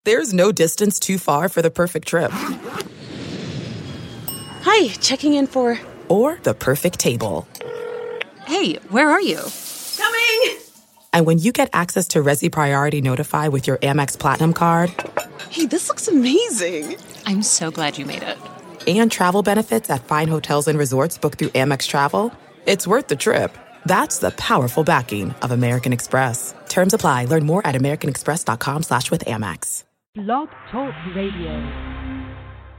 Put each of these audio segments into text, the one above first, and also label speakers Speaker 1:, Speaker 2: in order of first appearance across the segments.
Speaker 1: There's no distance too far for the perfect trip.
Speaker 2: Hi, checking in for...
Speaker 1: Or the perfect table.
Speaker 3: Hey, where are you?
Speaker 2: Coming!
Speaker 1: And when you get access to Resi Priority Notify with your Amex Platinum card...
Speaker 2: Hey, this looks amazing.
Speaker 3: I'm so glad you made it.
Speaker 1: And travel benefits at fine hotels and resorts booked through Amex Travel, it's worth the trip. That's the powerful backing of American Express. Terms apply. Learn more at americanexpress.com/withAmex.
Speaker 4: Blog Talk Radio.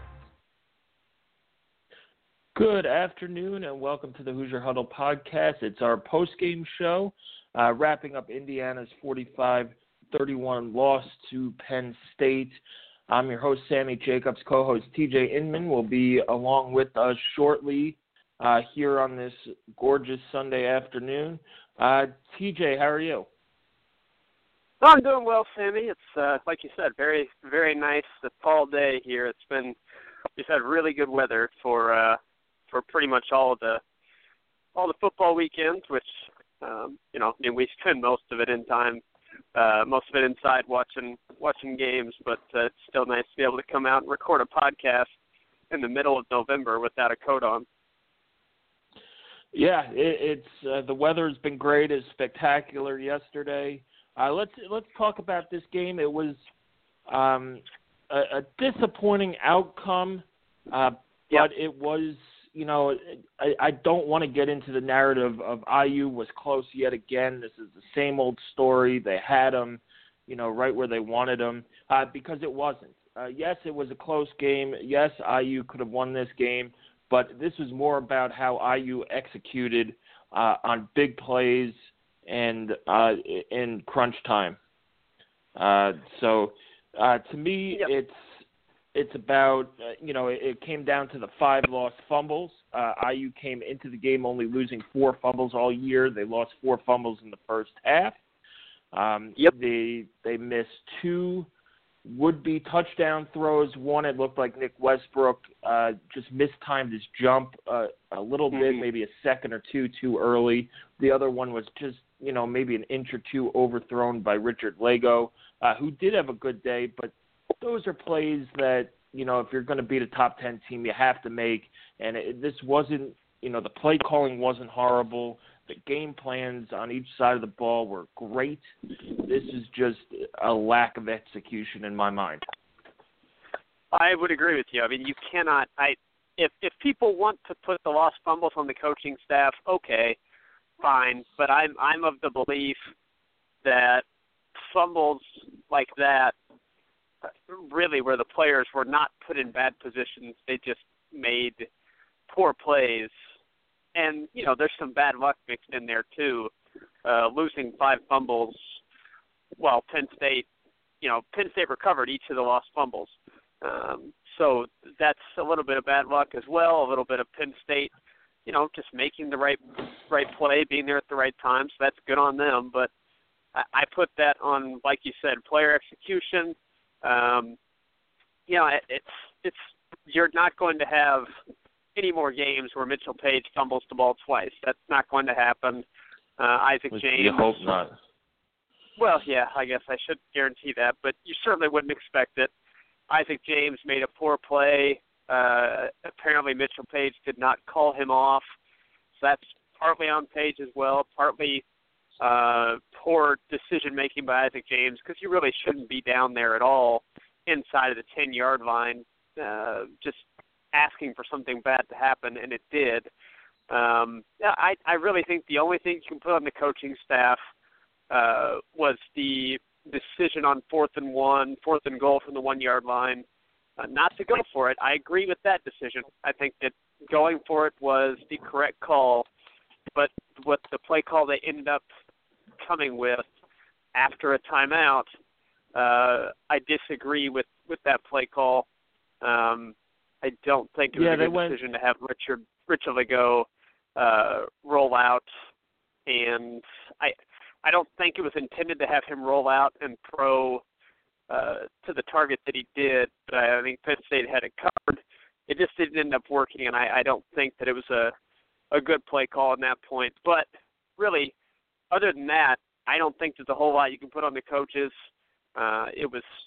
Speaker 5: Good afternoon and welcome to the Hoosier Huddle podcast. It's our post-game show, wrapping up Indiana's 45-31 loss to Penn State. I'm your host, Sammy Jacobs. Co-host TJ Inman will be along with us shortly here on this gorgeous Sunday afternoon. TJ, how are you?
Speaker 6: Well, I'm doing well, Sammy. It's, like you said, very, very nice fall day here. It's been, we've had really good weather for pretty much all the football weekends, which, we spend most of it inside watching games, but it's still nice to be able to come out and record a podcast in the middle of November without a coat on.
Speaker 5: Yeah, it's the weather's been great. It's spectacular yesterday. Let's talk about this game. It was a disappointing outcome, but it was, I don't want to get into the narrative of IU was close yet again. This is the same old story. They had them, right where they wanted them, because it wasn't. Yes, it was a close game. Yes, IU could have won this game, but this was more about how IU executed on big plays and in crunch time. So to me, it's about, it came down to the 5 lost fumbles. IU came into the game only losing 4 fumbles all year. They lost 4 fumbles in the first half. They missed 2 would-be touchdown throws. One, it looked like Nick Westbrook just mistimed his jump a little bit, maybe a second or two too early. The other one was just, maybe an inch or two overthrown by Richard Lago, who did have a good day, but those are plays that, if you're going to beat a top 10 team, you have to make. And this wasn't, the play calling wasn't horrible. The game plans on each side of the ball were great. This is just a lack of execution in my mind.
Speaker 6: I would agree with you. I mean, you cannot. If people want to put the lost fumbles on the coaching staff, okay, fine. But I'm of the belief that fumbles like that, really, where the players were not put in bad positions, they just made poor plays. And, there's some bad luck mixed in there, too. Losing 5 fumbles, well, Penn State recovered each of the lost fumbles. So that's a little bit of bad luck as well, a little bit of Penn State, just making the right play, being there at the right time. So that's good on them. But I put that on, like you said, player execution. It's you're not going to have any more games where Mitchell Page fumbles the ball twice. That's not going to happen. Isaac James.
Speaker 5: You hope not.
Speaker 6: Well, yeah, I guess I should guarantee that, but you certainly wouldn't expect it. Isaac James made a poor play. Apparently Mitchell Page did not call him off. So that's partly on Page as well, partly poor decision-making by Isaac James, because you really shouldn't be down there at all inside of the 10-yard line, just asking for something bad to happen, and it did. I really think the only thing you can put on the coaching staff was the decision on 4th and goal from the 1-yard line, not to go for it. I agree with that decision. I think that going for it was the correct call, but what the play call they ended up coming with after a timeout, I disagree with that play call. I don't think it was a good decision to have Richard Lago roll out, and I don't think it was intended to have him roll out and throw to the target that he did, but I think Penn State had it covered. It just didn't end up working, and I don't think that it was a good play call at that point. But really, other than that, I don't think there's a whole lot you can put on the coaches. It was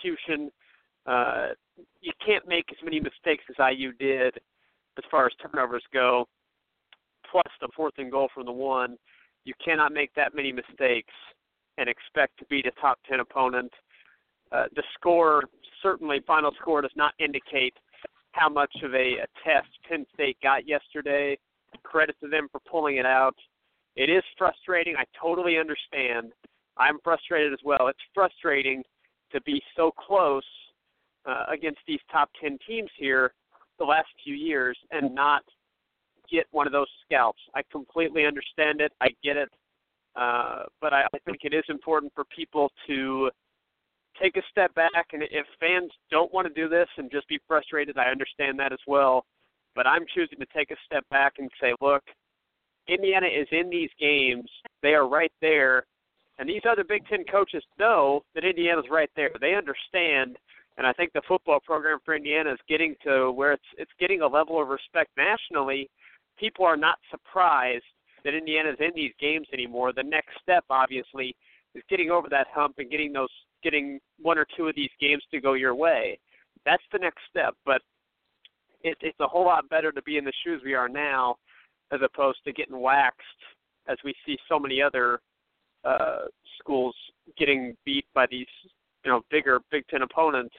Speaker 6: execution. You can't make as many mistakes as IU did as far as turnovers go, plus the 4th and goal from the 1. You cannot make that many mistakes and expect to beat a top 10 opponent. The score, certainly final score, does not indicate how much of a test Penn State got yesterday. Credit to them for pulling it out. It is frustrating. I totally understand. I'm frustrated as well. It's frustrating to be so close against these top 10 teams here the last few years and not get one of those scalps. I completely understand it. I get it. But I think it is important for people to take a step back. And if fans don't want to do this and just be frustrated, I understand that as well. But I'm choosing to take a step back and say, look, Indiana is in these games. They are right there. And these other Big Ten coaches know that Indiana's right there. They understand. And I think the football program for Indiana is getting to where it's getting a level of respect nationally. People are not surprised that Indiana's in these games anymore. The next step, obviously, is getting over that hump and getting 1 or 2 of these games to go your way. That's the next step. But it's a whole lot better to be in the shoes we are now as opposed to getting waxed as we see so many other schools getting beat by these, bigger Big Ten opponents,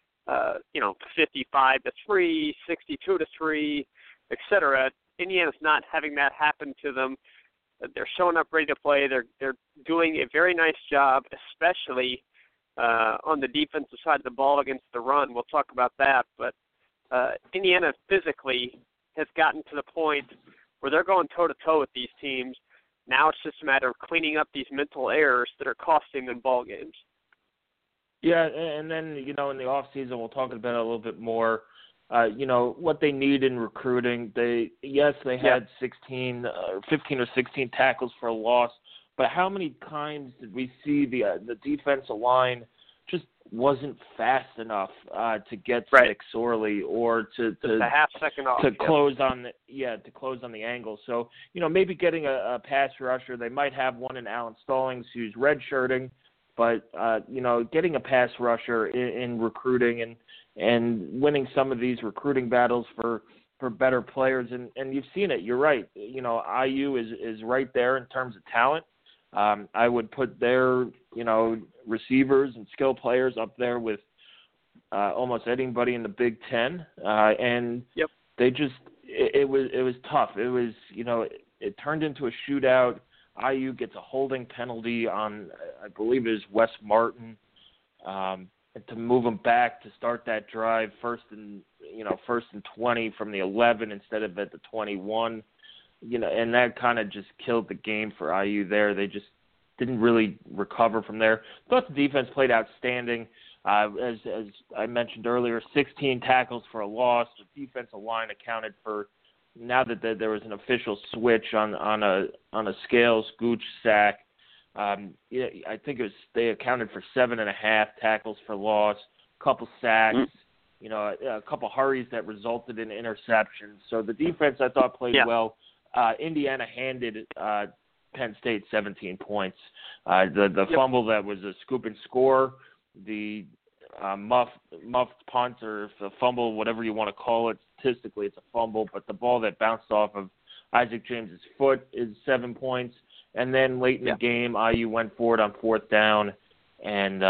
Speaker 6: 55-3, 62-3, et cetera. Indiana's not having that happen to them. They're showing up ready to play. They're doing a very nice job, especially on the defensive side of the ball against the run. We'll talk about that. But Indiana physically has gotten to the point where they're going toe-to-toe with these teams. Now it's just a matter of cleaning up these mental errors that are costing them ball games.
Speaker 5: Yeah, and then, in the offseason, we'll talk about it a little bit more. What they need in recruiting. They had 15 or 16 tackles for a loss, but how many times did we see the defensive line just wasn't fast enough to get to Nick Sorley or to
Speaker 6: a half second off
Speaker 5: to close on the angle. So maybe getting a pass rusher. They might have one in Alan Stallings who's redshirting, but getting a pass rusher in recruiting and winning some of these recruiting battles for better players. And you've seen it. You're right. IU is right there in terms of talent. I would put their, receivers and skill players up there with almost anybody in the Big Ten. And they just it was tough. It was, it turned into a shootout. IU gets a holding penalty on, I believe it is Wes Martin, to move them back to start that drive first and 20 from the 11 instead of at the 21. And that kind of just killed the game for IU there. They just didn't really recover from there. Thought the defense played outstanding. As I mentioned earlier, 16 tackles for a loss. The defensive line accounted for, now that there was an official switch on a Scales Gooch sack. I think they accounted for 7.5 tackles for loss, a couple sacks, a couple hurries that resulted in interceptions. So the defense, I thought, played well. Indiana handed Penn State 17 points. The fumble that was a scoop and score, the muffed punt or the fumble, whatever you want to call it. Statistically, it's a fumble, but the ball that bounced off of Isaac James's foot is 7 points. And then late in the game, IU went for it on 4th down, and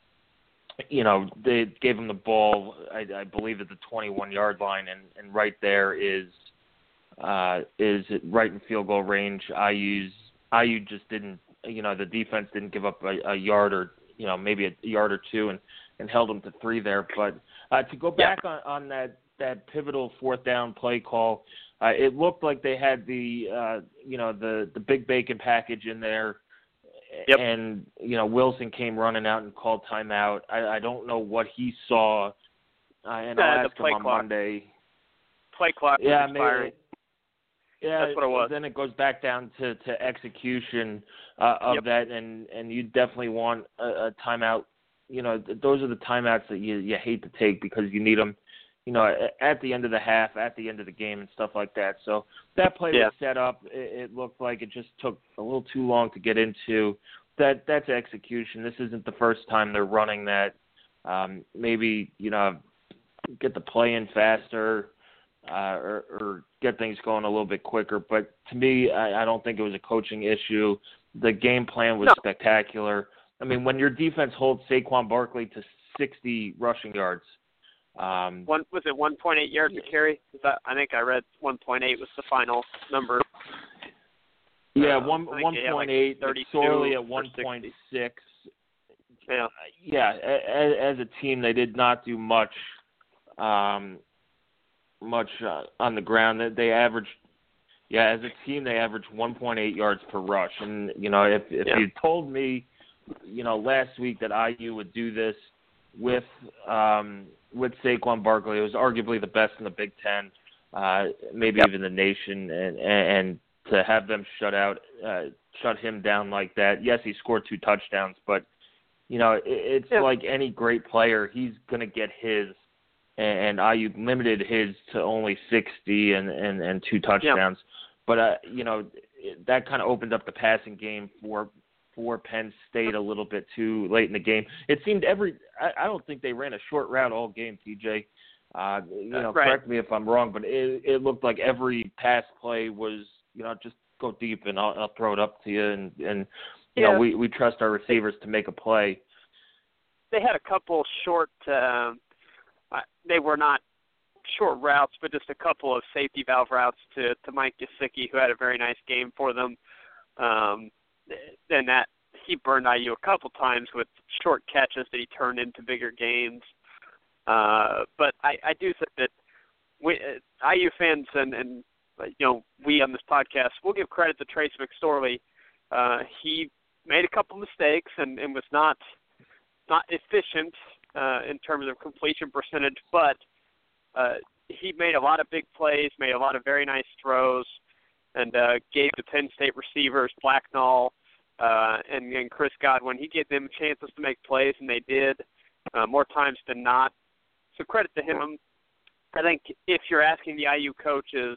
Speaker 5: they gave him the ball, I believe, at the 21-yard line, and right there is right in field goal range. IU just didn't, the defense didn't give up a yard or, maybe a yard or two and held them to 3 there. But to go back on that pivotal 4th down play call, it looked like they had the big bacon package in there. And, Wilson came running out and called timeout. I don't know what he saw. And I'll ask him on Monday.
Speaker 6: Play clock was expiring.
Speaker 5: Yeah,
Speaker 6: that's what it was.
Speaker 5: Then it goes back down to execution of that, and you definitely want a timeout. Those are the timeouts that you hate to take because you need them, at the end of the half, at the end of the game, and stuff like that. So that play was set up. It looked like it just took a little too long to get into. That's execution. This isn't the first time they're running that maybe, get the play in faster or get things going a little bit quicker. But to me, I don't think it was a coaching issue. The game plan was spectacular. I mean, when your defense holds Saquon Barkley to 60 rushing yards.
Speaker 6: Was it 1.8 yards a carry? I think I read 1.8 was the final number.
Speaker 5: Yeah, 1.8. McSorley at 1.6. Yeah. As a team, they did not do much on the ground. They averaged. Yeah, as a team, they averaged 1.8 yards per rush. And if you told me, last week that IU would do this with Saquon Barkley, it was arguably the best in the Big Ten, maybe even the nation, and to have them shut him down like that. Yes, he scored 2 touchdowns, but it's like any great player, he's going to get his, and IU limited his to only 60 and 2 touchdowns. But that kind of opened up the passing game for Penn State a little bit too late in the game. It seemed I don't think they ran a short route all game, TJ. Correct me if I'm wrong, but it looked like every pass play was, just go deep and I'll throw it up to you. And we trust our receivers to make a play.
Speaker 6: They had a couple short, they were not short routes, but just a couple of safety valve routes to Mike Gesicki, who had a very nice game for them. Then that he burned IU a couple times with short catches that he turned into bigger gains. But I do think that IU fans and we on this podcast, we'll give credit to Trace McSorley. He made a couple mistakes and was not efficient in terms of completion percentage, but he made a lot of big plays, made a lot of very nice throws, and gave the Penn State receivers, Blacknall and Chris Godwin, he gave them chances to make plays, and they did more times than not. So credit to him. I think if you're asking the IU coaches,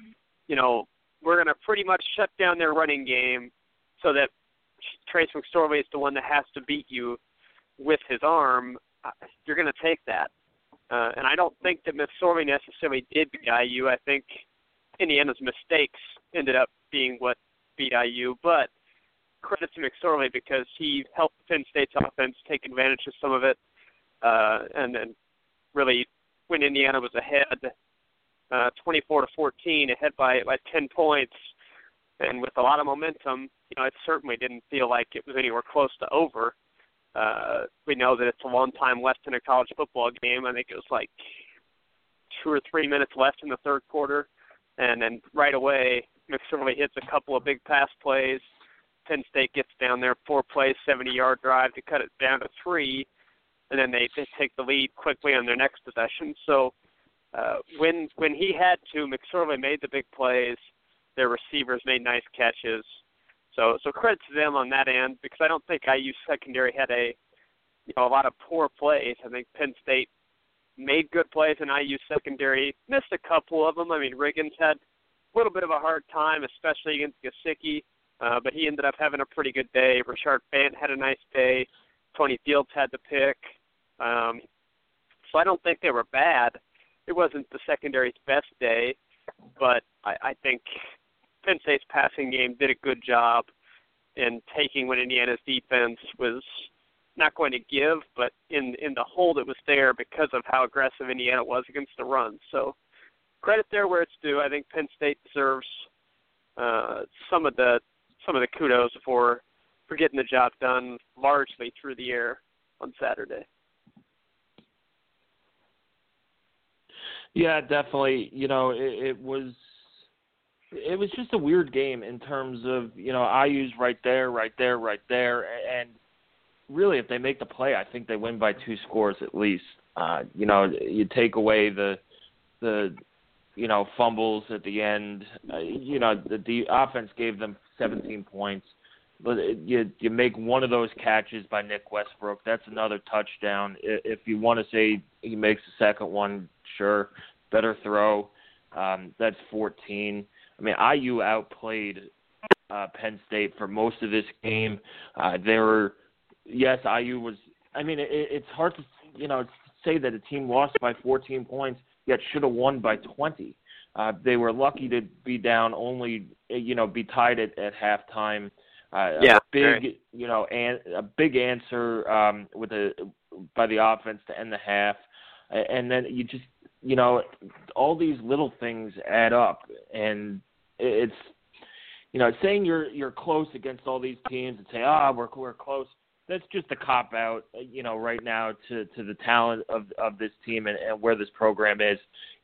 Speaker 6: we're going to pretty much shut down their running game so that Trace McSorley is the one that has to beat you with his arm, you're going to take that. And I don't think that McSorley necessarily did beat IU. I think Indiana's mistakes ended up being what beat IU. But credit to McSorley because he helped Penn State's offense take advantage of some of it. And then really when Indiana was ahead 24-14, ahead by 10 points, and with a lot of momentum, it certainly didn't feel like it was anywhere close to over. We know that it's a long time left in a college football game. I think it was like 2 or 3 minutes left in the third quarter. And then right away, McSorley hits a couple of big pass plays. Penn State gets down there, 4 plays, 70-yard drive to cut it down to 3. And then they take the lead quickly on their next possession. So when he had to, McSorley made the big plays. Their receivers made nice catches. So credit to them on that end because I don't think IU secondary had a lot of poor plays. I think Penn State made good plays and IU secondary missed a couple of them. I mean, Riggins had a little bit of a hard time, especially against Gesicki, but he ended up having a pretty good day. Rashard Bant had a nice day. Tony Fields had the pick. So I don't think they were bad. It wasn't the secondary's best day, but I think Penn State's passing game did a good job in taking when Indiana's defense was not going to give, but in the hole that was there because of how aggressive Indiana was against the run. So credit there where it's due. I think Penn State deserves some of the kudos for getting the job done largely through the air on Saturday.
Speaker 5: Yeah, definitely. It was just a weird game in terms of, IU's right there, and really if they make the play, I think they win by 2 scores at least. You take away the fumbles at the end. The offense gave them 17 points. But you make one of those catches by Nick Westbrook, that's another touchdown. If you want to say he makes the second one, sure, better throw. That's 14. I mean, IU outplayed Penn State for most of this game. IU was. I mean, it's hard to. say that a team lost by 14 points, yet should have won by 20. They were lucky to be down only, be tied at halftime. A big answer by the offense to end the half, and then you just all these little things add up, and it's saying you're close against all these teams and say we're close. That's just a cop out, right now to the talent of this team and where this program is.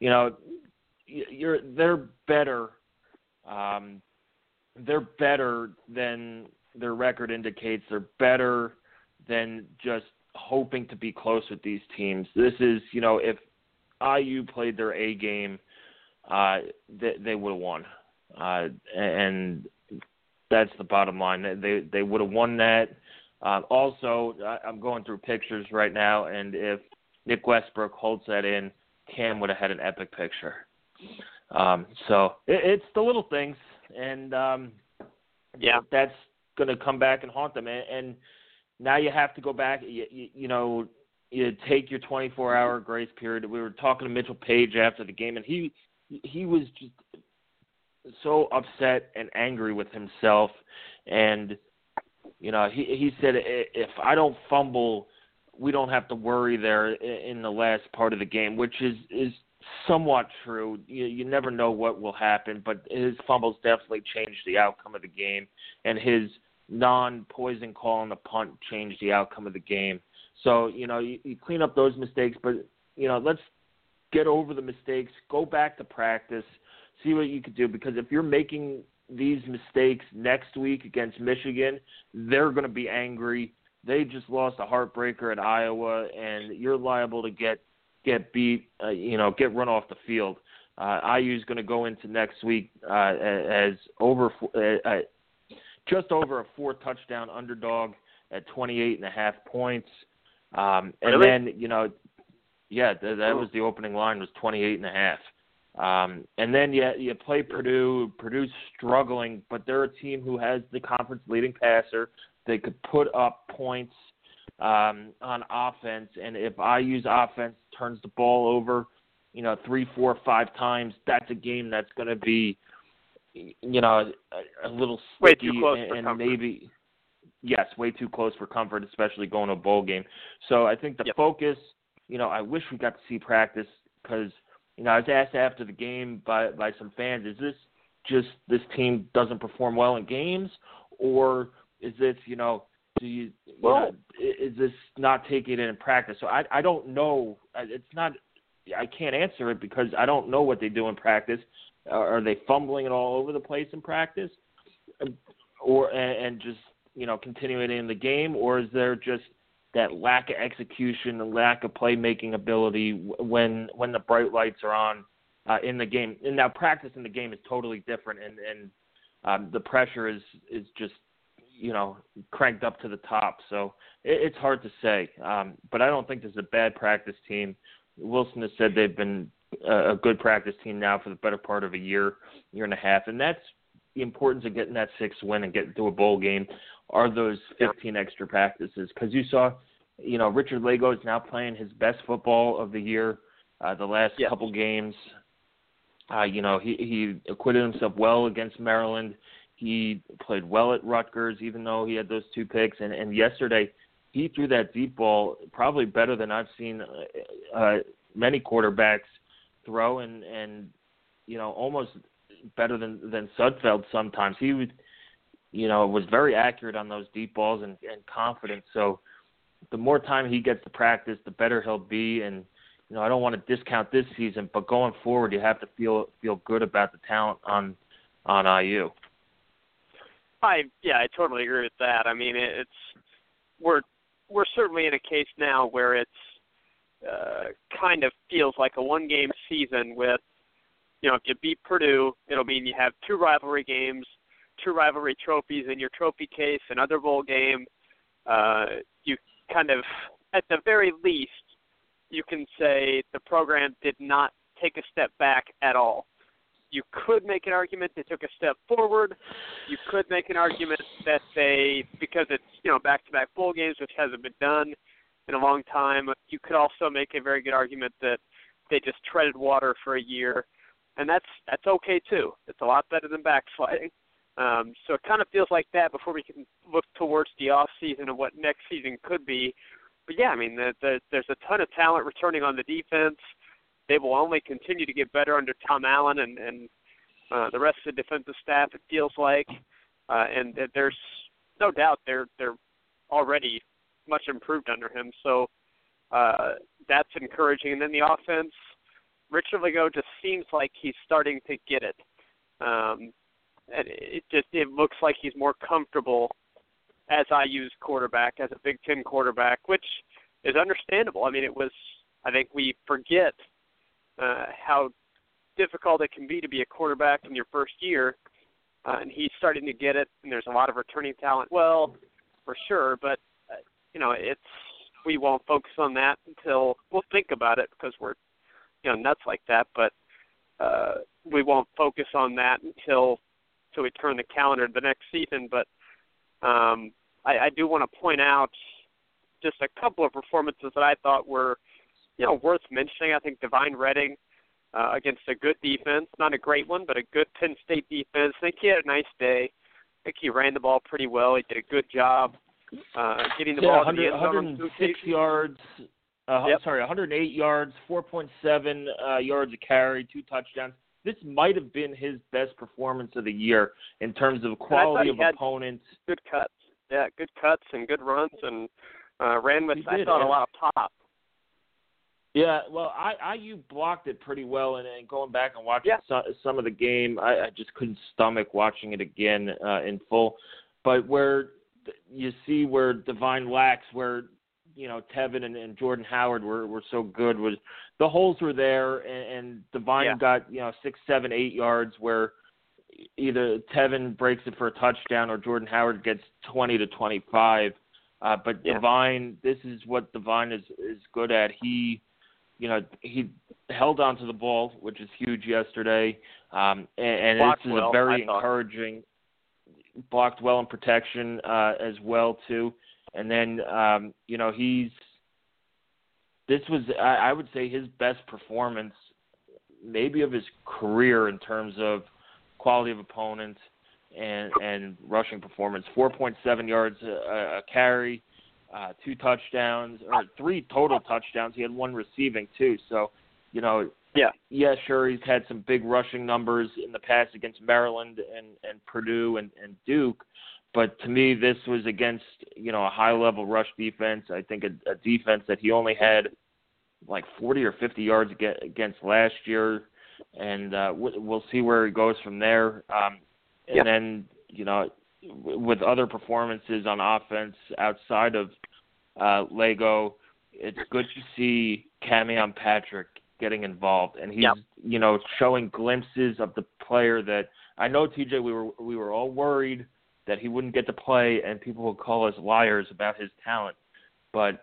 Speaker 5: They're better. They're better than their record indicates. They're better than just hoping to be close with these teams. This is, if IU played their A game, they would have won, and that's the bottom line. They would have won that. Also, I'm going through pictures right now, and if Nick Westbrook holds that in, Cam would have had an epic picture. So it's the little things, and that's going to come back and haunt them. And now you have to go back. You take your 24-hour grace period. We were talking to Mitchell Page after the game, and he was just so upset and angry with himself. And he said, if I don't fumble, we don't have to worry there in the last part of the game, which is somewhat true. You never know what will happen, but his fumbles definitely changed the outcome of the game, and his non-poison call on the punt changed the outcome of the game. So, you clean up those mistakes, but, let's get over the mistakes, go back to practice, see what you could do, because if you're making these mistakes next week against Michigan, they're going to be angry. They just lost a heartbreaker at Iowa, and you're liable to get beat, get run off the field. IU is going to go into next week as just over a 4-touchdown underdog at 28.5 points. And
Speaker 6: really?
Speaker 5: Then, that was the opening line, was 28.5. And then you play Purdue. Purdue's struggling, but they're a team who has the conference leading passer. They could put up points on offense, and if IU's offense turns the ball over, 3, 4, 5 times, that's a game that's going to be, a little sticky,
Speaker 6: way too close for
Speaker 5: and
Speaker 6: comfort.
Speaker 5: Maybe, yes, way too close for comfort, especially going to a bowl game. So I think the focus, I wish we got to see practice, because I was asked after the game by some fans, is this just this team doesn't perform well in games, or is this, is this not taking it in practice? So I don't know. It's not. I can't answer it because I don't know what they do in practice. Are they fumbling it all over the place in practice, and just continuing in the game, or is there just that lack of execution, the lack of playmaking ability when the bright lights are on in the game? And now practice in the game is totally different, and the pressure is just cranked up to the top. So it's hard to say. But I don't think this is a bad practice team. Wilson has said they've been a good practice team now for the better part of a year and a half, and that's the importance of getting that 6th win and getting to a bowl game. Are those 15 extra practices? Because you saw, Richard Lago is now playing his best football of the year. The last couple games, he acquitted himself well against Maryland. He played well at Rutgers, even though he had those 2 picks. And yesterday, he threw that deep ball probably better than I've seen many quarterbacks throw, and almost better than Sudfeld sometimes. He would, was very accurate on those deep balls and confident. So the more time he gets to practice, the better he'll be. And I don't want to discount this season, but going forward, you have to feel good about the talent on IU.
Speaker 6: I totally agree with that. I mean, we're certainly in a case now where it's kind of feels like a one-game season with, if you beat Purdue, it'll mean you have 2 rivalry games, 2 rivalry trophies in your trophy case, another bowl game. You kind of, at the very least, you can say the program did not take a step back at all. You could make an argument they took a step forward. You could make an argument that because it's, back-to-back bowl games, which hasn't been done, in a long time. You could also make a very good argument that they just treaded water for a year, and that's okay too. It's a lot better than backsliding. So it kind of feels like that before we can look towards the off season and what next season could be. But yeah, I mean, there's a ton of talent returning on the defense. They will only continue to get better under Tom Allen and the rest of the defensive staff, it feels like. And there's no doubt they're already much improved under him. So that's encouraging. And then the offense, Richard Lagoe just seems like he's starting to get it. And it looks like he's more comfortable as IU's quarterback, as a Big Ten quarterback, which is understandable. I mean, I think we forget how difficult it can be to be a quarterback in your first year, and he's starting to get it, and there's a lot of returning talent. Well, for sure, but, we won't focus on that until we'll think about it because we're, nuts like that, but we won't focus on that until we turn the calendar to the next season. But I do want to point out just a couple of performances that I thought were, worth mentioning. I think Divine Redding against a good defense, not a great one, but a good Penn State defense. I think he had a nice day. I think he ran the ball pretty well. He did a good job getting the ball to the end zone.
Speaker 5: 106 yards. 108 yards, 4.7 yards a carry, 2 touchdowns. This might have been his best performance of the year in terms of quality of opponents.
Speaker 6: Good cuts. Yeah, good cuts and good runs, and ran with, I thought, a lot of pop.
Speaker 5: Yeah, well, IU blocked it pretty well, and going back and watching some of the game, I just couldn't stomach watching it again in full. But where you see where Divine lacks, where Tevin and Jordan Howard were so good, was the holes were there, and Divine got 6, 7, 8 yards where either Tevin breaks it for a touchdown or Jordan Howard gets 20 to 25. But Divine, this is what Divine is good at. He held on to the ball, which is huge yesterday, and this is a very encouraging. Blocked well in protection as well too, and then this was I would say his best performance maybe of his career in terms of quality of opponent and rushing performance. 4.7 yards a carry. 2 touchdowns, or 3 total touchdowns. He had 1 receiving too. So, sure, he's had some big rushing numbers in the past against Maryland and Purdue and Duke. But to me, this was against, a high-level rush defense. I think a defense that he only had like 40 or 50 yards against last year. And we'll see where he goes from there. And then, with other performances on offense outside of Lagoe, it's good to see Camion Patrick getting involved, and he's showing glimpses of the player that I know. TJ, we were all worried that he wouldn't get to play, and people would call us liars about his talent. But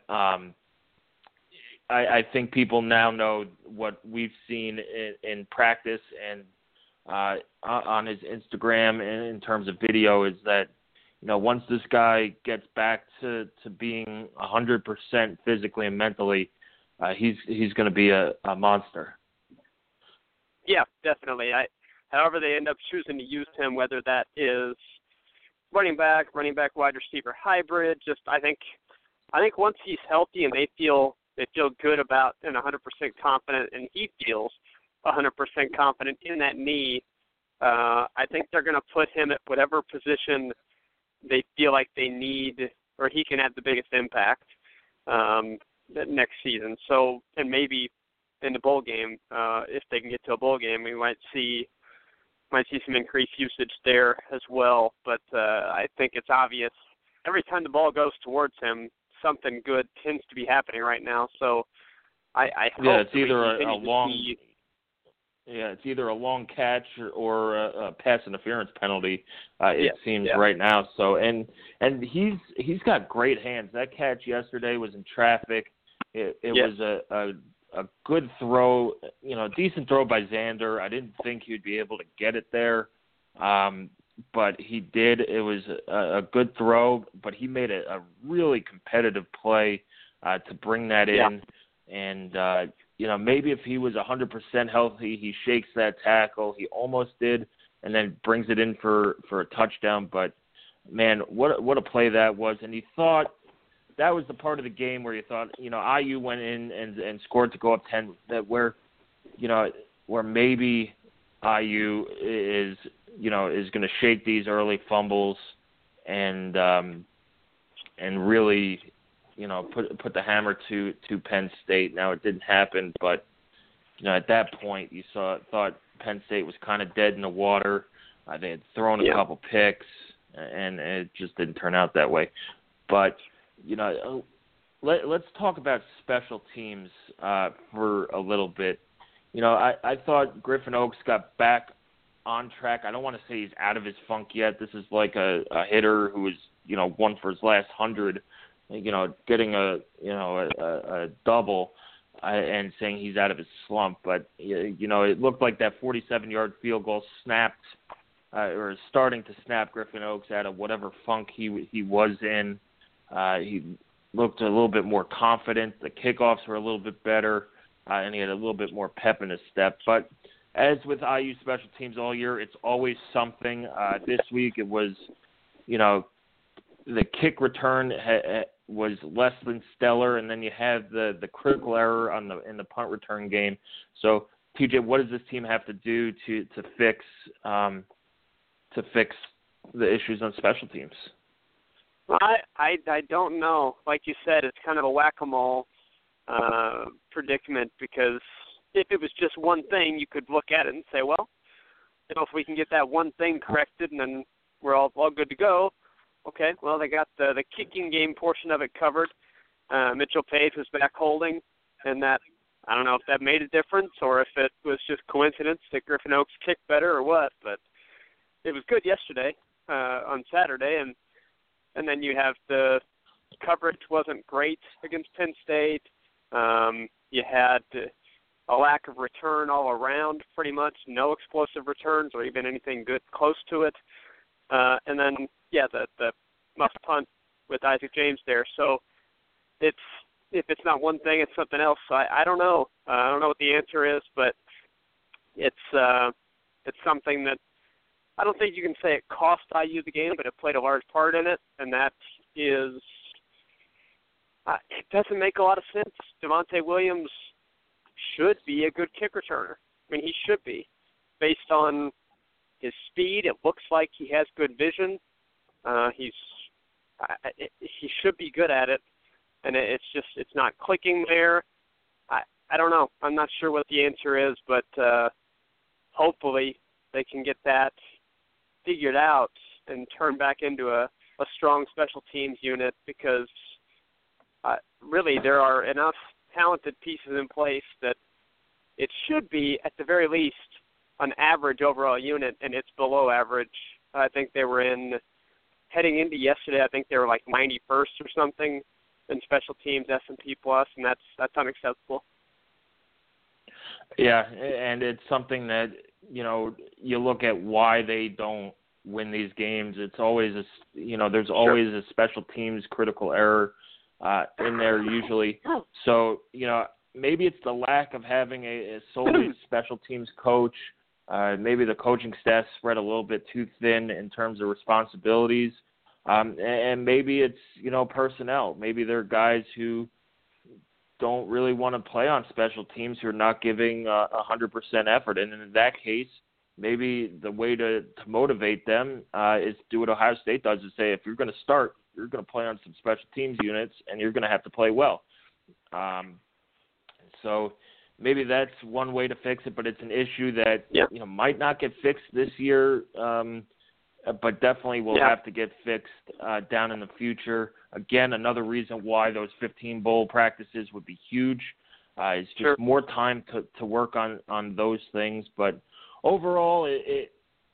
Speaker 5: I think people now know what we've seen in practice and on his Instagram in terms of video is that, once this guy gets back to being 100% physically and mentally, he's going to be a monster.
Speaker 6: Yeah, definitely. However they end up choosing to use him, whether that is running back, wide receiver hybrid, I think once he's healthy and they feel good about and 100% confident, and he feels 100% confident in that knee, I think they're going to put him at whatever position they feel like they need, or he can have the biggest impact next season. So, and maybe in the bowl game, if they can get to a bowl game, we might see some increased usage there as well. But I think it's obvious every time the ball goes towards him, something good tends to be happening right now. So I hope
Speaker 5: it's either a long. Yeah, it's either a long catch or a pass interference penalty. It seems right now. So and he's got great hands. That catch yesterday was in traffic. It was a good throw, decent throw by Xander. I didn't think he'd be able to get it there, but he did. It was a good throw, but he made a really competitive play to bring that in. And, maybe if he was 100% healthy, he shakes that tackle. He almost did, and then brings it in for a touchdown. But, man, what a play that was. And you thought that was the part of the game where you thought, IU went in and scored to go up 10, that where maybe IU is going to shake these early fumbles and really, put the hammer to Penn State. Now, it didn't happen, but, at that point you thought Penn State was kind of dead in the water. They had thrown a couple picks, and it just didn't turn out that way. But, let's talk about special teams for a little bit. I thought Griffin Oaks got back on track. I don't want to say he's out of his funk yet. This is like a hitter who was, one for his last 100, getting a double and saying he's out of his slump. But, it looked like that 47-yard field goal snapped or starting to snap Griffin Oaks out of whatever funk he was in. He looked a little bit more confident. The kickoffs were a little bit better, and he had a little bit more pep in his step. But as with IU special teams all year, it's always something. This week it was, the kick return was less than stellar, and then you had the critical error in the punt return game. So, TJ, what does this team have to do to fix the issues on special teams?
Speaker 6: I don't know. Like you said, it's kind of a whack-a-mole predicament, because if it was just one thing, you could look at it and say, well, if we can get that one thing corrected and then we're all good to go. Okay, well, they got the kicking game portion of it covered. Mitchell Page was back holding, and that, I don't know if that made a difference or if it was just coincidence that Griffin Oaks kicked better or what, but it was good yesterday on Saturday, and then you have the coverage wasn't great against Penn State. You had a lack of return all around, pretty much no explosive returns or even anything good close to it. And then, the muff punt with Isaac James there. So if it's not one thing, it's something else. So I don't know. I don't know what the answer is, but it's something that I don't think you can say it cost IU the game, but it played a large part in it, and that is it doesn't make a lot of sense. Devontae Williams should be a good kick returner. I mean, he should be. Based on his speed, it looks like he has good vision. He should be good at it, and it's not clicking there. I don't know. I'm not sure what the answer is, but hopefully they can get that figured out and turn back into a strong special teams unit, because really there are enough talented pieces in place that it should be, at the very least, an average overall unit, and it's below average. I think they were heading into yesterday, I think they were like 91st or something in special teams S&P plus, and that's unacceptable.
Speaker 5: Yeah, and it's something that, you look at why they don't win these games. It's always there's always a special teams critical error in there usually. So, maybe it's the lack of having a solely special teams coach. Maybe the coaching staff spread a little bit too thin in terms of responsibilities. And maybe it's, personnel. Maybe there are guys who don't really want to play on special teams, who are not giving 100% effort. And in that case, maybe the way to motivate them is do what Ohio State does, is say, if you're going to start, you're going to play on some special teams units, and you're going to have to play well. So maybe that's one way to fix it, but it's an issue that might not get fixed this year, but definitely will have to get fixed down in the future. Again, another reason why those 15 bowl practices would be huge. It's just more time to work on those things. But overall, it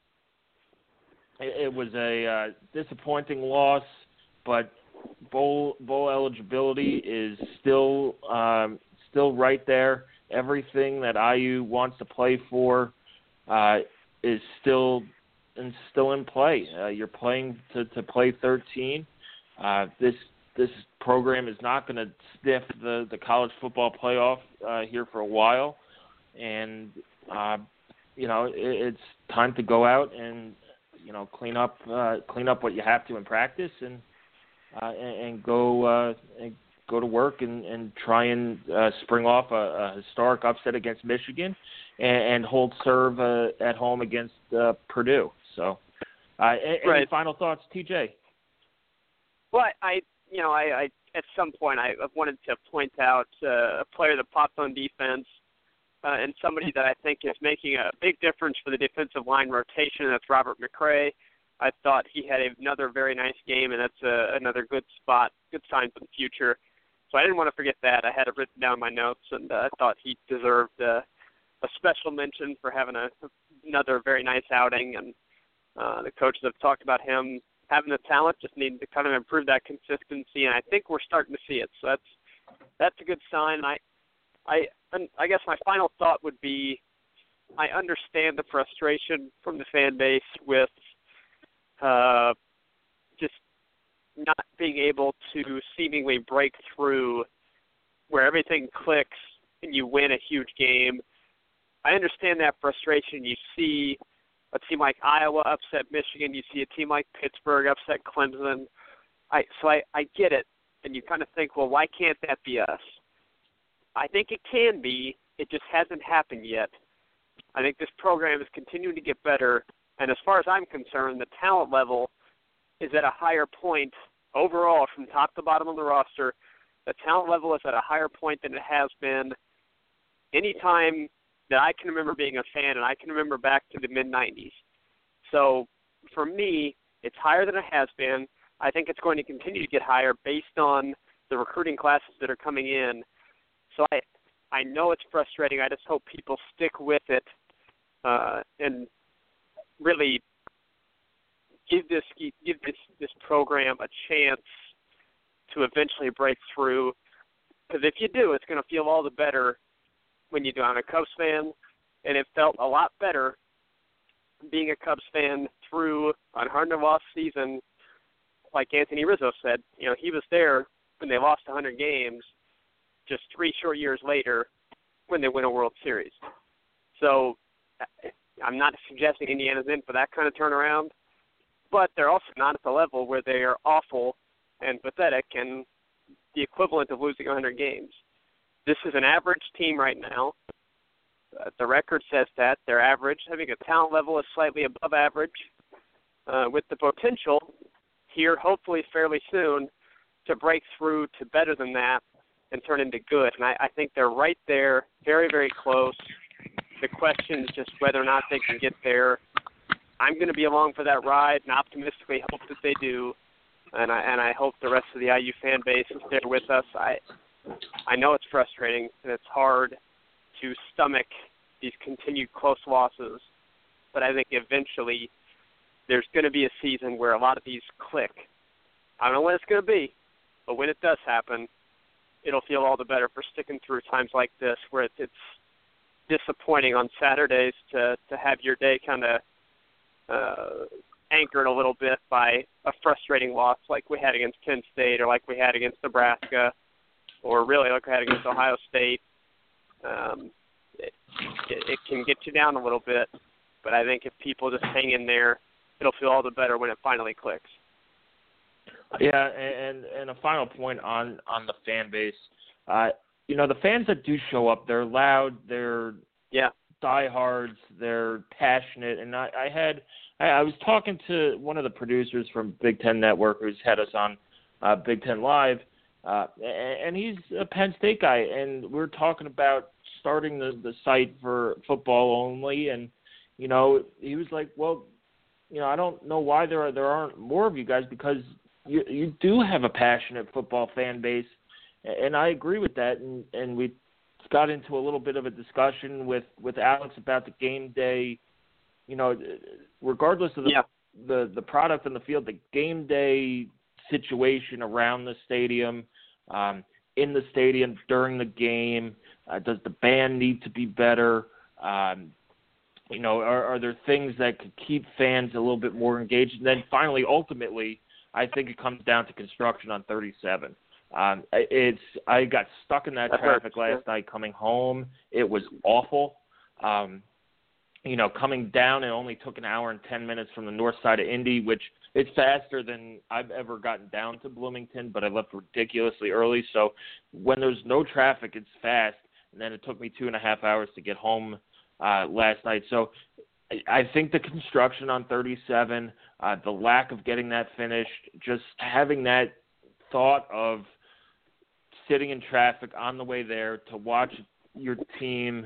Speaker 5: was a disappointing loss, but bowl eligibility is still right there. Everything that IU wants to play for is still in play. You're playing to play 13. This this program is not going to sniff the college football playoff here for a while, and it's time to go out and clean up what you have to in practice and go to work and try and spring off a historic upset against Michigan and hold serve at home against Purdue. So, any final thoughts, TJ?
Speaker 6: Well, I at some point I wanted to point out a player that popped on defense and somebody that I think is making a big difference for the defensive line rotation, and that's Robert McCray. I thought he had another very nice game, and that's another good sign for the future. So I didn't want to forget that. I had it written down in my notes, and I thought he deserved a special mention for having another very nice outing. And the coaches have talked about him having the talent, just needing to kind of improve that consistency, and I think we're starting to see it. So that's a good sign. I guess my final thought would be I understand the frustration from the fan base with just not being able to seemingly break through where everything clicks and you win a huge game. I understand that frustration. You see a team like Iowa upset Michigan. You see a team like Pittsburgh upset Clemson. I get it. And you kind of think, well, why can't that be us? I think it can be. It just hasn't happened yet. I think this program is continuing to get better. And as far as I'm concerned, the talent level is at a higher point overall from top to bottom of the roster. The talent level is at a higher point than it has been any time that I can remember being a fan, and I can remember back to the mid-'90s. So for me, it's higher than it has been. I think it's going to continue to get higher based on the recruiting classes that are coming in. So I know it's frustrating. I just hope people stick with it and really give this program a chance to eventually break through. Because if you do, it's going to feel all the better when you do. I'm a Cubs fan, and it felt a lot better being a Cubs fan through a 100-loss season. Like Anthony Rizzo said, he was there when they lost 100 games just 3 short years later when they win a World Series. So I'm not suggesting Indiana's in for that kind of turnaround, but they're also not at the level where they are awful and pathetic and the equivalent of losing 100 games. This is an average team right now. The record says that. They're average. I think the talent level is slightly above average with the potential here, hopefully fairly soon, to break through to better than that and turn into good. And I think they're right there, very, very close. The question is just whether or not they can get there. I'm going to be along for that ride and optimistically hope that they do. And I hope the rest of the IU fan base is there with us. I know it's frustrating and it's hard to stomach these continued close losses, but I think eventually there's going to be a season where a lot of these click. I don't know when it's going to be, but when it does happen, it'll feel all the better for sticking through times like this where it's disappointing on Saturdays to have your day kind of anchored a little bit by a frustrating loss like we had against Penn State or like we had against Nebraska or really like we had against Ohio State. It can get you down a little bit, but I think if people just hang in there, it'll feel all the better when it finally clicks.
Speaker 5: Yeah, and a final point on the fan base. The fans that do show up, they're loud, they're diehards, they're passionate, and I was talking to one of the producers from Big Ten Network who's had us on Big Ten Live, and he's a Penn State guy, and we're talking about starting the site for football only, and he was like, well, I don't know why there aren't more of you guys, because you do have a passionate football fan base, and I agree with that, and we got into a little bit of a discussion with Alex about the game day. Regardless of the product on the field, the game day situation around the stadium, in the stadium during the game, does the band need to be better? Are there things that could keep fans a little bit more engaged? And then finally, ultimately, I think it comes down to construction on 37. I got stuck in that traffic last night coming home. It was awful. Coming down, it only took an hour and 10 minutes from the north side of Indy, which it's faster than I've ever gotten down to Bloomington, but I left ridiculously early. So when there's no traffic, it's fast. And then it took me 2.5 hours to get home last night. So I think the construction on 37, the lack of getting that finished, just having that thought of sitting in traffic on the way there to watch your team,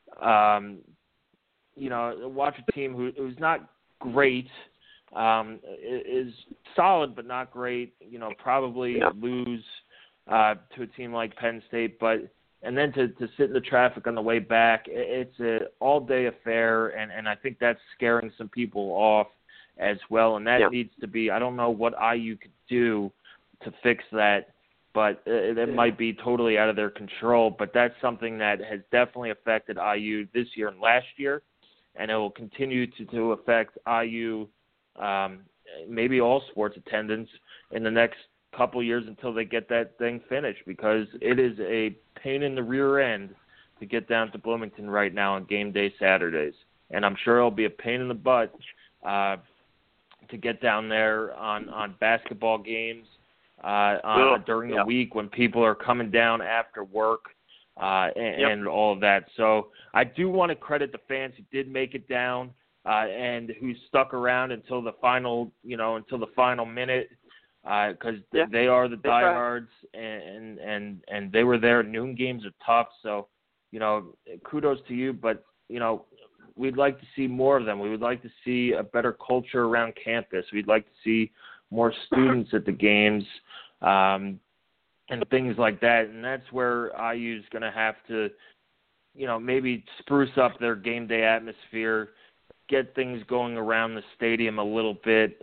Speaker 5: watch a team who's not great, is solid but not great, probably lose to a team like Penn State, and then to sit in the traffic on the way back, it's an all-day affair, and I think that's scaring some people off as well, and that needs to be, I don't know what IU could do to fix that, but it might be totally out of their control, but that's something that has definitely affected IU this year and last year, and it will continue to affect IU, maybe all sports attendance in the next couple years until they get that thing finished, because it is a pain in the rear end to get down to Bloomington right now on game day Saturdays. And I'm sure it'll be a pain in the butt to get down there on basketball games during the week when people are coming down after work and all of that. So I do want to credit the fans who did make it down and who stuck around until the final minute. Because they are the diehards, and they were there. Noon games are tough, so kudos to you. But we'd like to see more of them. We would like to see a better culture around campus. We'd like to see more students at the games and things like that. And that's where IU's going to have to, maybe spruce up their game day atmosphere, get things going around the stadium a little bit.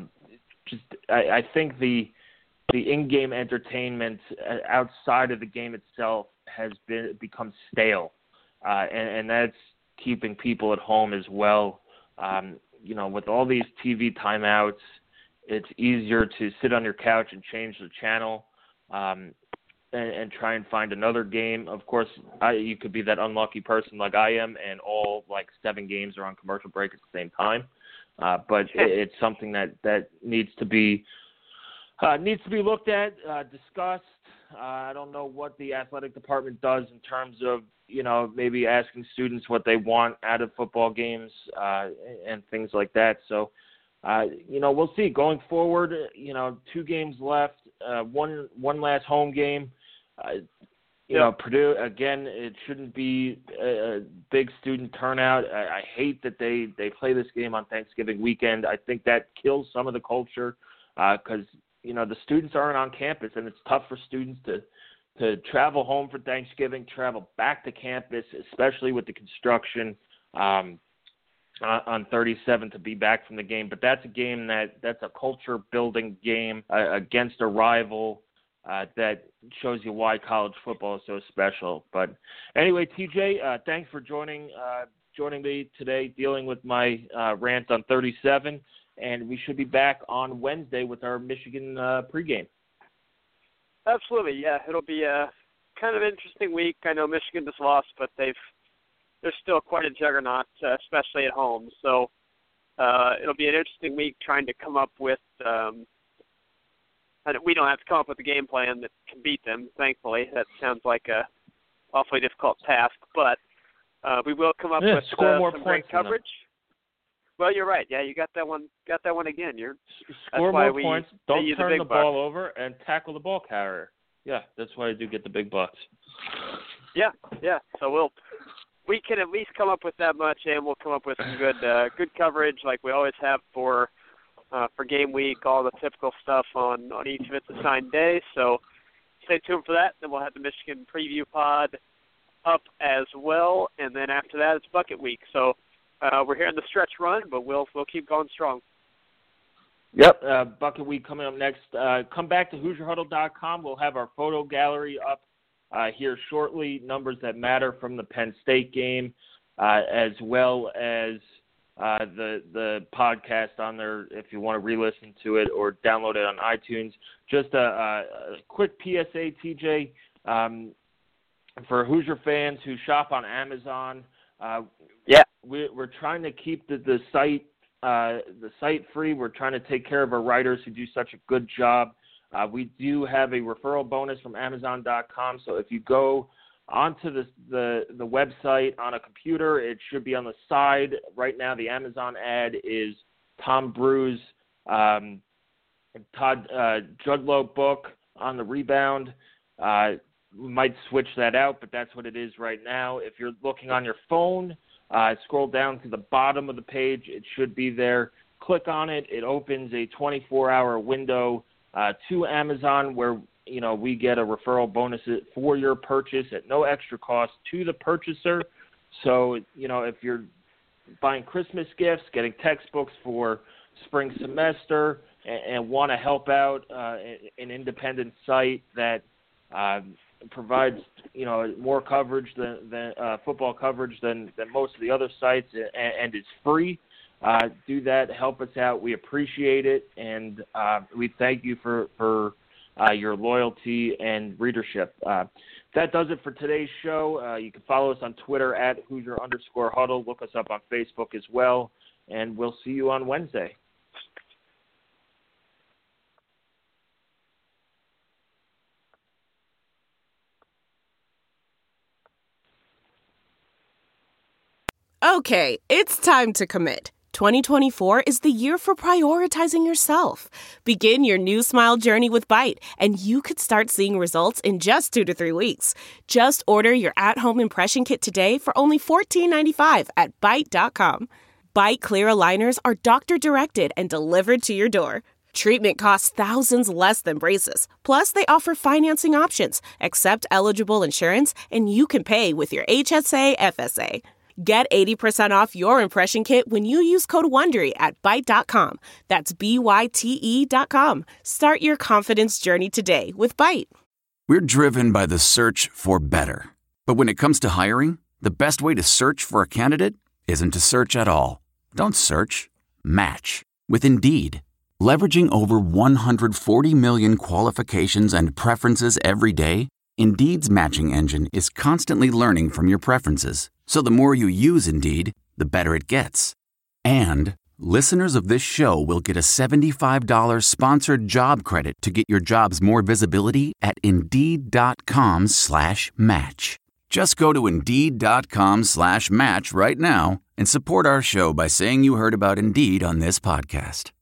Speaker 5: I think the in-game entertainment outside of the game itself has become stale, and that's keeping people at home as well. With all these TV timeouts, it's easier to sit on your couch and change the channel and try and find another game. Of course, you could be that unlucky person like I am, and all 7 games are on commercial break at the same time. But it's something that needs to be looked at, discussed. I don't know what the athletic department does in terms of, maybe asking students what they want out of football games and things like that. So, we'll see. Going forward, 2 games left, one last home game. Purdue, again, it shouldn't be a big student turnout. I hate that they play this game on Thanksgiving weekend. I think that kills some of the culture because, the students aren't on campus, and it's tough for students to travel home for Thanksgiving, travel back to campus, especially with the construction on 37 to be back from the game. But that's a game that's a culture-building game against a rival. That shows you why college football is so special. But anyway, TJ, thanks for joining me today, dealing with my rant on 37. And we should be back on Wednesday with our Michigan pregame.
Speaker 6: Absolutely, yeah. It'll be a kind of interesting week. I know Michigan just lost, but they're still quite a juggernaut, especially at home. So it'll be an interesting week trying to come up with we don't have to come up with a game plan that can beat them, thankfully. That sounds like a awfully difficult task, but we will come up with some great coverage. Well, you're right. Yeah, you got that one again.
Speaker 5: Score more points, don't turn the ball over, and tackle the ball carrier. Yeah, that's why I do get the big bucks.
Speaker 6: Yeah. So we can at least come up with that much, and we'll come up with some good coverage like we always have for game week, all the typical stuff on each of its assigned days. So stay tuned for that. Then we'll have the Michigan preview pod up as well, and then after that it's bucket week. So we're here in the stretch run, but we'll keep going strong.
Speaker 5: Yep, bucket week coming up next. Come back to HoosierHuddle.com. We'll have our photo gallery up here shortly. Numbers that matter from the Penn State game, as well as the podcast on there if you want to re-listen to it or download it on iTunes. Just a quick PSA, TJ, for Hoosier fans who shop on Amazon. We're trying to keep the site free. We're trying to take care of our writers who do such a good job. We do have a referral bonus from Amazon.com. So if you go onto the website on a computer, it should be on the side. Right now, the Amazon ad is Tom Brew's Todd Judlow book on the rebound. We might switch that out, but that's what it is right now. If you're looking on your phone, scroll down to the bottom of the page. It should be there. Click on it. It opens a 24-hour window to Amazon where we get a referral bonus for your purchase at no extra cost to the purchaser. So, if you're buying Christmas gifts, getting textbooks for spring semester, and want to help out an independent site that provides, more coverage than football coverage than most of the other sites and is free, do that. Help us out. We appreciate it, and we thank you for your loyalty and readership. That does it for today's show. You can follow us on Twitter at Hoosier_Huddle. Look us up on Facebook as well, and we'll see you on Wednesday.
Speaker 7: Okay, it's time to commit. 2024 is the year for prioritizing yourself. Begin your new smile journey with Byte, and you could start seeing results in just 2 to 3 weeks. Just order your at-home impression kit today for only $14.95 at Byte.com. Byte clear aligners are doctor-directed and delivered to your door. Treatment costs thousands less than braces. Plus, they offer financing options, accept eligible insurance, and you can pay with your HSA FSA. Get 80% off your impression kit when you use code WONDERY at Byte.com. That's BYTE.com. Start your confidence journey today with Byte.
Speaker 8: We're driven by the search for better. But when it comes to hiring, the best way to search for a candidate isn't to search at all. Don't search. Match. With Indeed. Leveraging over 140 million qualifications and preferences every day, Indeed's matching engine is constantly learning from your preferences. So the more you use Indeed, the better it gets. And listeners of this show will get a $75 sponsored job credit to get your jobs more visibility at Indeed.com/match. Just go to Indeed.com/match right now and support our show by saying you heard about Indeed on this podcast.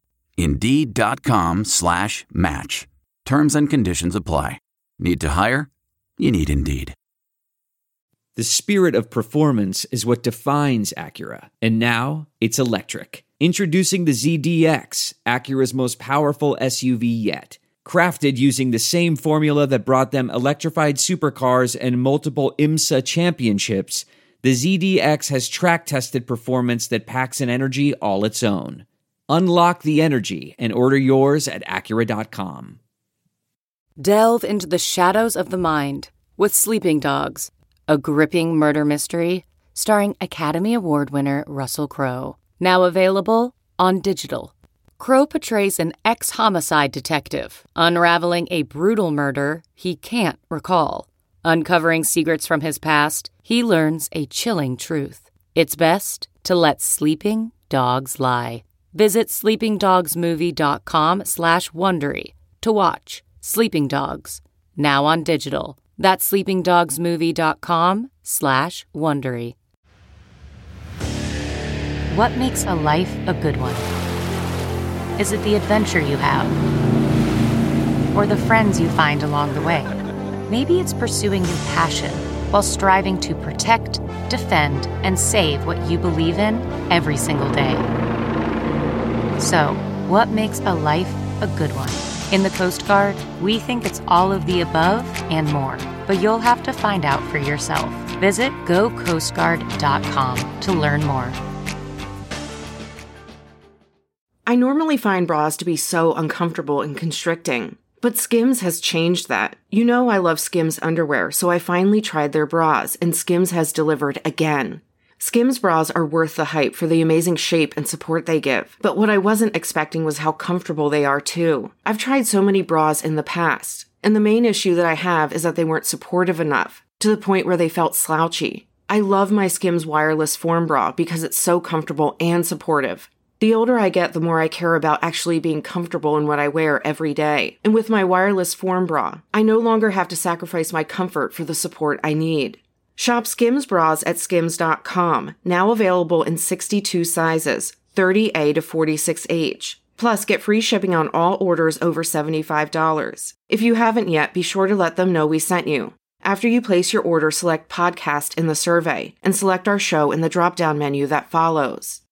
Speaker 8: Indeed.com/match. Terms and conditions apply. Need to hire? You need Indeed.
Speaker 9: The spirit of performance is what defines Acura, and now it's electric. Introducing the ZDX, Acura's most powerful SUV yet. Crafted using the same formula that brought them electrified supercars and multiple IMSA championships, the ZDX has track-tested performance that packs an energy all its own. Unlock the energy and order yours at Acura.com.
Speaker 10: Delve into the shadows of the mind with Sleeping Dogs, a gripping murder mystery starring Academy Award winner Russell Crowe. Now available on digital. Crowe portrays an ex-homicide detective unraveling a brutal murder he can't recall. Uncovering secrets from his past, he learns a chilling truth. It's best to let sleeping dogs lie. Visit sleepingdogsmovie.com/Wondery to watch Sleeping Dogs, now on digital. That's sleepingdogsmovie.com/Wondery.
Speaker 3: What makes a life a good one? Is it the adventure you have? Or the friends you find along the way? Maybe it's pursuing your passion while striving to protect, defend, and save what you believe in every single day. So, what makes a life a good one? In the Coast Guard, we think it's all of the above and more, but you'll have to find out for yourself. Visit GoCoastGuard.com to learn more.
Speaker 11: I normally find bras to be so uncomfortable and constricting, but Skims has changed that. You know I love Skims underwear, so I finally tried their bras, and Skims has delivered again. Skims bras are worth the hype for the amazing shape and support they give, but what I wasn't expecting was how comfortable they are too. I've tried so many bras in the past, and the main issue that I have is that they weren't supportive enough, to the point where they felt slouchy. I love my Skims wireless form bra because it's so comfortable and supportive. The older I get, the more I care about actually being comfortable in what I wear every day. And with my wireless form bra, I no longer have to sacrifice my comfort for the support I need. Shop Skims bras at skims.com, now available in 62 sizes, 30A to 46H. Plus, get free shipping on all orders over $75. If you haven't yet, be sure to let them know we sent you. After you place your order, select podcast in the survey and select our show in the drop-down menu that follows.